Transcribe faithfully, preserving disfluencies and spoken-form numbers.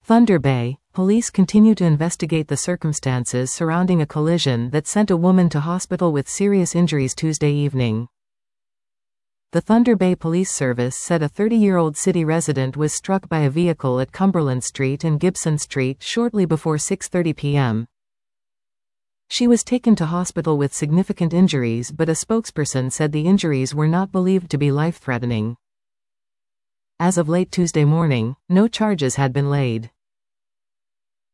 Thunder Bay, police continue to investigate the circumstances surrounding a collision that sent a woman to hospital with serious injuries Tuesday evening. The Thunder Bay Police Service said a thirty-year-old city resident was struck by a vehicle at Cumberland Street and Gibson Street shortly before six thirty p m She was taken to hospital with significant injuries, but a spokesperson said the injuries were not believed to be life-threatening. As of late Tuesday morning, no charges had been laid.